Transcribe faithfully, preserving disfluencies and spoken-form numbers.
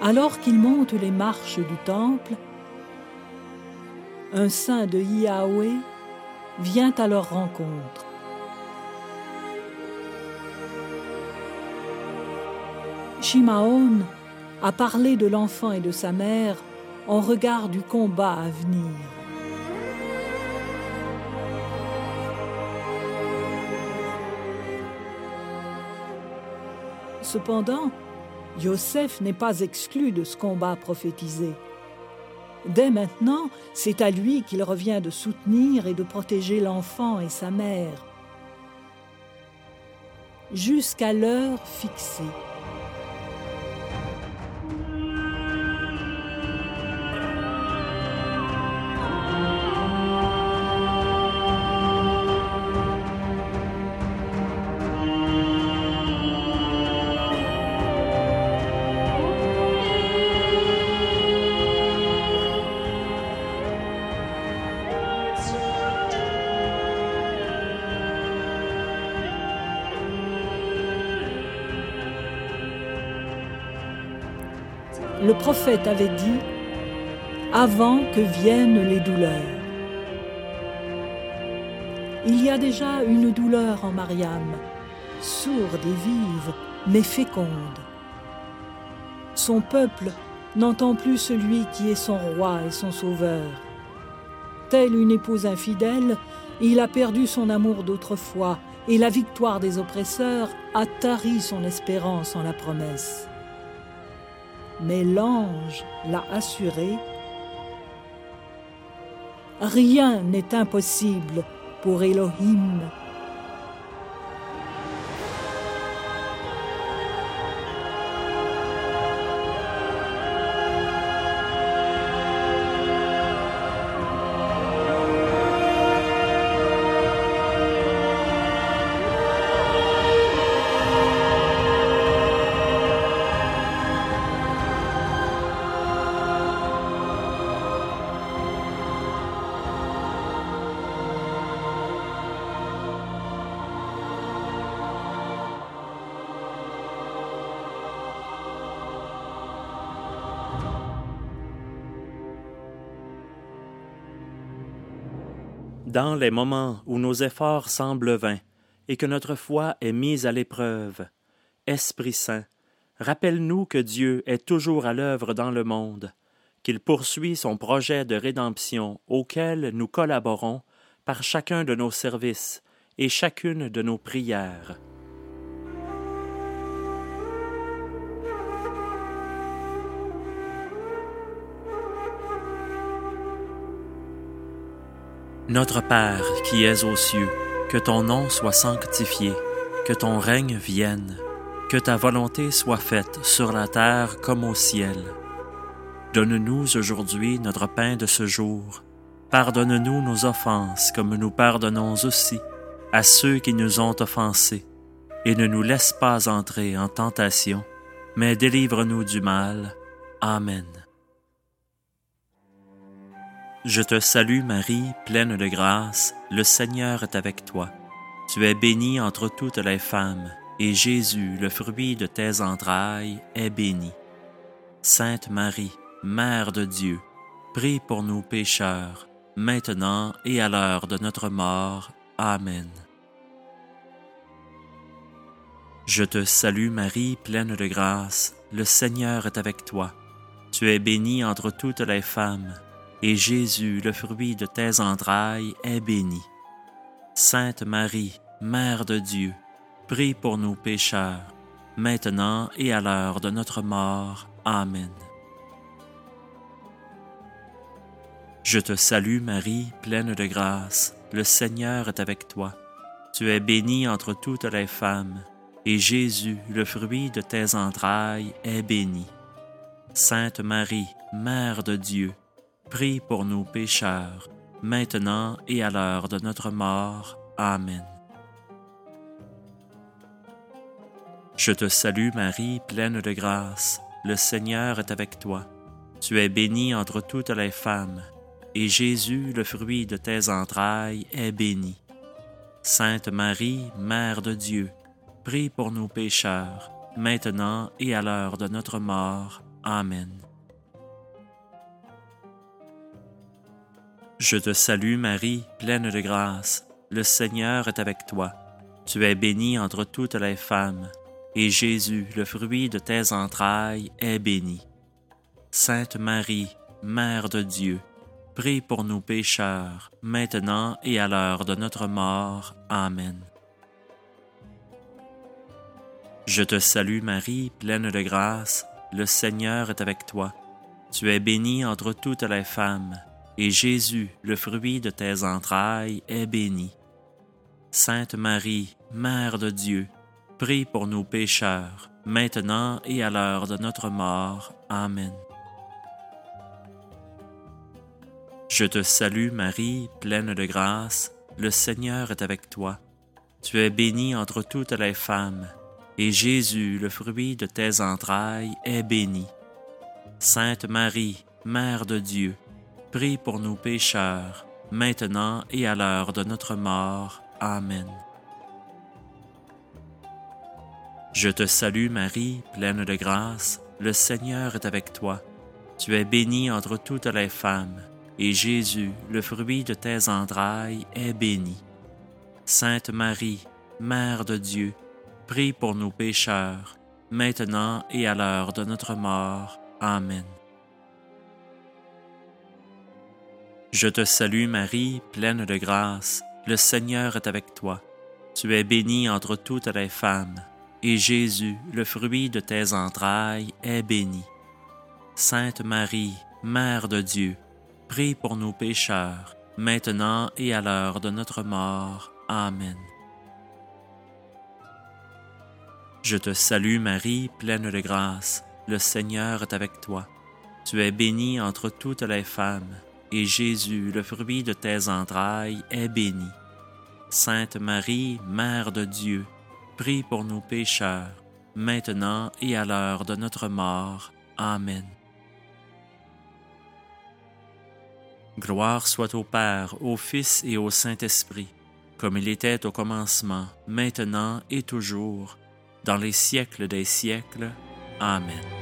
Alors qu'ils montent les marches du temple, un saint de Yahweh vient à leur rencontre. Shimaon a parlé de l'enfant et de sa mère en regard du combat à venir. Cependant, Yosef n'est pas exclu de ce combat prophétisé. Dès maintenant, c'est à lui qu'il revient de soutenir et de protéger l'enfant et sa mère, jusqu'à l'heure fixée. Le prophète avait dit « Avant que viennent les douleurs ». Il y a déjà une douleur en Mariam, sourde et vive, mais féconde. Son peuple n'entend plus celui qui est son roi et son sauveur. Telle une épouse infidèle, il a perdu son amour d'autrefois, et la victoire des oppresseurs a tari son espérance en la promesse. Mais l'ange l'a assuré, rien n'est impossible pour Elohim. Dans les moments où nos efforts semblent vains et que notre foi est mise à l'épreuve, Esprit Saint, rappelle-nous que Dieu est toujours à l'œuvre dans le monde, qu'il poursuit son projet de rédemption auquel nous collaborons par chacun de nos services et chacune de nos prières. Notre Père qui es aux cieux, que ton nom soit sanctifié, que ton règne vienne, que ta volonté soit faite sur la terre comme au ciel. Donne-nous aujourd'hui notre pain de ce jour. Pardonne-nous nos offenses comme nous pardonnons aussi à ceux qui nous ont offensés. Et ne nous laisse pas entrer en tentation, mais délivre-nous du mal. Amen. Je te salue Marie, pleine de grâce, le Seigneur est avec toi. Tu es bénie entre toutes les femmes, et Jésus, le fruit de tes entrailles, est béni. Sainte Marie, Mère de Dieu, prie pour nous pécheurs, maintenant et à l'heure de notre mort. Amen. Je te salue Marie, pleine de grâce, le Seigneur est avec toi. Tu es bénie entre toutes les femmes, et Jésus, le fruit de tes entrailles, est béni. Sainte Marie, Mère de Dieu, prie pour nous pécheurs, maintenant et à l'heure de notre mort. Amen. Je te salue Marie, pleine de grâce, le Seigneur est avec toi. Tu es bénie entre toutes les femmes, et Jésus, le fruit de tes entrailles, est béni. Sainte Marie, Mère de Dieu, prie pour nous pécheurs, maintenant et à l'heure de notre mort. Amen. Je te salue Marie, pleine de grâce, le Seigneur est avec toi. Tu es bénie entre toutes les femmes, et Jésus, le fruit de tes entrailles, est béni. Sainte Marie, Mère de Dieu, prie pour nous pécheurs, maintenant et à l'heure de notre mort. Amen. Je te salue Marie, pleine de grâce, le Seigneur est avec toi. Tu es bénie entre toutes les femmes, et Jésus, le fruit de tes entrailles, est béni. Sainte Marie, Mère de Dieu, prie pour nous pécheurs, maintenant et à l'heure de notre mort. Amen. Je te salue Marie, pleine de grâce, le Seigneur est avec toi. Tu es bénie entre toutes les femmes, et Jésus, le fruit de tes entrailles, est béni. Sainte Marie, Mère de Dieu, prie pour nous pécheurs, maintenant et à l'heure de notre mort. Amen. Je te salue Marie, pleine de grâce, le Seigneur est avec toi. Tu es bénie entre toutes les femmes, et Jésus, le fruit de tes entrailles, est béni. Sainte Marie, Mère de Dieu, prie pour nous pécheurs, maintenant et à l'heure de notre mort. Amen. Je te salue Marie, pleine de grâce, le Seigneur est avec toi. Tu es bénie entre toutes les femmes, et Jésus, le fruit de tes entrailles, est béni. Sainte Marie, Mère de Dieu, prie pour nous pécheurs, maintenant et à l'heure de notre mort. Amen. Je te salue Marie, pleine de grâce, le Seigneur est avec toi. Tu es bénie entre toutes les femmes, et Jésus, le fruit de tes entrailles, est béni. Sainte Marie, Mère de Dieu, prie pour nous pécheurs, maintenant et à l'heure de notre mort. Amen. Je te salue Marie, pleine de grâce, le Seigneur est avec toi. Tu es bénie entre toutes les femmes, et Jésus, le fruit de tes entrailles, est béni. Sainte Marie, Mère de Dieu, prie pour nous pécheurs, maintenant et à l'heure de notre mort. Amen. Gloire soit au Père, au Fils et au Saint-Esprit, comme il était au commencement, maintenant et toujours, dans les siècles des siècles. Amen.